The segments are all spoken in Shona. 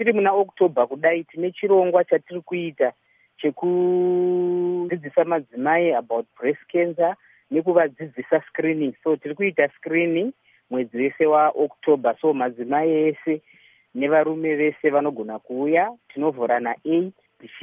tiri muna October kudai tine chirongwa chatiri kuita chekudzidzisa madzimai about breast cancer nekuvadzidzisa screening. So tiri kuita screening mwedzi wese waOctober. So madzimai ese nevarume vese vanogona kuuya. Tinovhura na8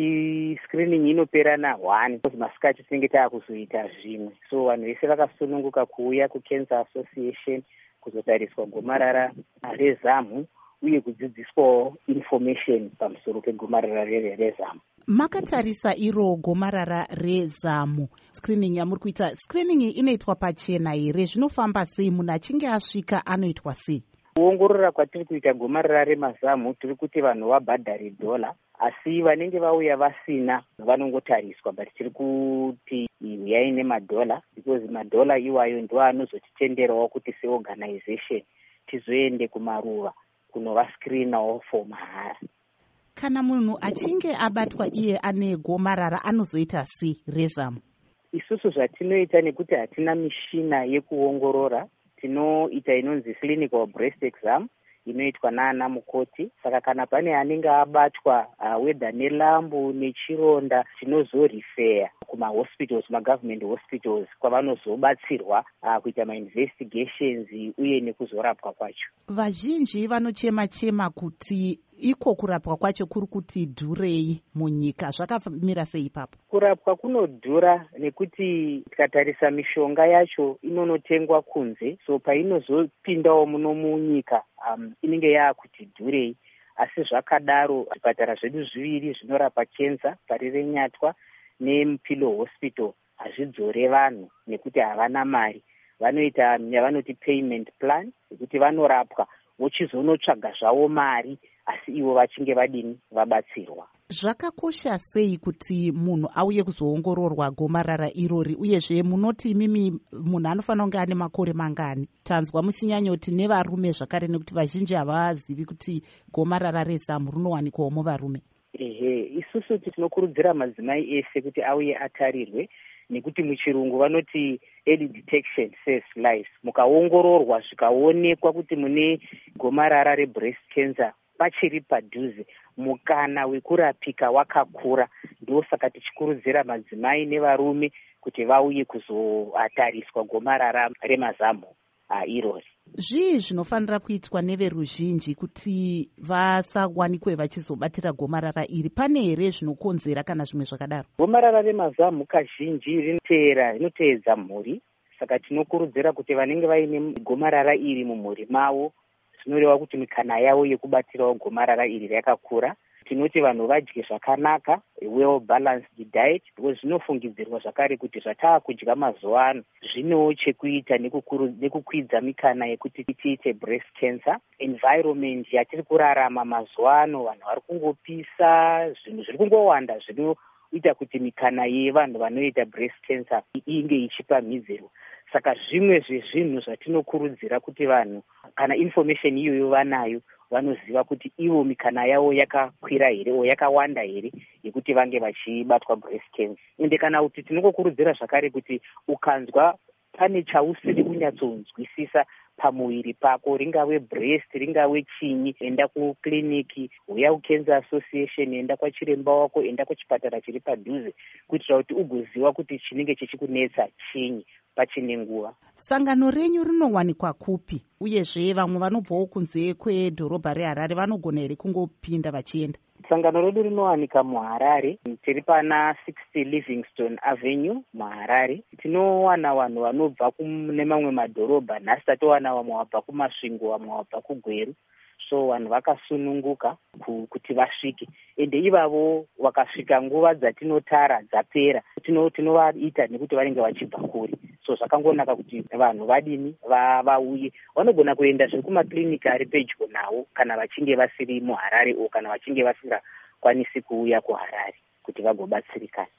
screening inopera na1 masikati tinenge taakuzoita zvimwe. So vanhu vese vakasununguka kuuya kuCancer Association kuzotariswa gomarara rezamu uye kudzidziswawo information pamusoro pegomarara rezamu. Makatarisa iro gomarara rezamu, screening yamuri kuita, screening inoitwa pachena here? Zvinofamba sei? Munhu achinge asvika anoitwa sei? Kuongorora kwatiri kuita gomarara remazamu tiri kuti vanhu vabhadhare $1, asi vanenge vauya vasina vanongotariswa, but tiri kuti uyai nemadhola, because madhola iwayo ndo anozotitenderawo kuti seorganization tizoende kumaruva kunovascreenawo for mahara. Kana munhu achinge abatwa iye ane gomarara anozoita sei rezamu? Isusu zvatinoita nekuti hatina mishina yekuongorora, tinoita inonzi clinical breast exam inoitwa naana mukoti. Saka kana pane anenge abatwa whether nelambu nechironda, tinozorifeya kumahospitals, magovernment hospitals, kwavanozobatsirwa kuita mainvestigations uye nekuzorapwa kwacho. Vazhinji vanochema kuti iko kurapwa kwacho kuri kuti dhurei munyika. Zvakamira sei ipapo? Kurapwa kunodhura nekuti tikatarisa mishonga yacho inonotengwa kunze, so painozopindawo muno munyika inenge yaakuti dhurei. Asi zvakadaro zvipatara zvedu zviviri zvinorapa kenza, Parire Nyatwa neMupilo Hospital, hazvidzore vanhu nekuti havana mari. Vanoita yavanoti payment plan, kuti vanorapwa vochizonotsvaga zvavo mari, asi ivo vachinge vadini vabatsirwa. Zvakakosha sei kuti munhu auye kuzoongororwa gomarara irori? Uyezve munoti imimi munhu anofanira kunge ane makore mangani? Tanzwa muchinyanyoti nevarume zvakare, nekuti vazhinji havazivi kuti gomarara rezamu runowanikwawo muvarume. Isusu tinokurudzira madzimai ese kuti auye atarirwe, nekuti muchirungu vanoti early detection saves lives. Mukaongororwa zvikaonekwa kuti mune gomarara rebreast cancer pachiri padhuze, mukana wekurapika wakakura. Ndosaka tichikurudzira madzimai nevarume kuti vauye kuzotariswa gomarara remazamu irori. Zvii zvinofanira kuitwa neveruzhinji kuti vasawanikwe vachizobatira gomarara iri? Pane here zvinokonzera kana zvimwe zvakadaro? Gomarara remazamu kazhinji rinoteedza mhuri. Saka tinokurudzira kuti vanenge vaine gomarara iri mumhuri mavo, zvinoreva kuti mikana yavo yekubatirawo gomarara iri yakakura. Tinoti vanhu vadye zvakanaka, well balanced diet, because zvinofungidzirwa zvakare kuti zvataakudya mazuva ano zvinewo chekuita nekukwidza mikana yekuti tiite breast cancer. Environment yatiri kurarama mazuva ano, vanhu vari kungopisa, zvinhu zviri kungowanda zvinoita kuti mikana yevanhu vanoita breast cancer inge ichipamhidzirwa. Saka zvimwe zvezvinhu zvatinokurudzira kuti vanhu, kana information iyoyo vanayo, vanoziva kuti ivo mikana yavo yakakwira here o yakawanda here yekuti vange vachibatwa breast cancer. Ende kana kuti tinokurudzira zvakare kuti ukanzwa pane chausiri kunyatsonzwisisa pamuviri pako, ringave breast, ringave chinyi, enda kukliniki, uya kuCancer Association, enda kwachiremba wako, enda kuchipatara chiri padhuze, kuitira kuti ugoziva kuti chinenge chichikunetsa chinyi pachine nguva. Sangano renyu rinowanikwa kupi? Uyezve vamwe vanobvawo kunze kwedhorobha reHarare vanogona here kungopinda vachienda? Sangano redu rinowanika muHarare, tiri pana 60 Livingstone Avenue muHarare. Tinowana vanhu vanobva kune mamwe madhorobha. Nhasi tatowana vamwe vabva kuMasvingo, vamwe vabva kuGweru. So vanhu vakasununguka kuti vasvike. Ende ivavo vakasvika nguva dzatinotara dzapera, tinovaita nekuti vanenge vachibva kure. So zvakangonaka kuti vanhu vadini vauye. Vanogona kuenda zviri kumakliniki ari pedyo navo kana vachinge vasiri muHarare o kana vachinge vasingakwanisi kuuya kuHarare kuti vagobatsirikana.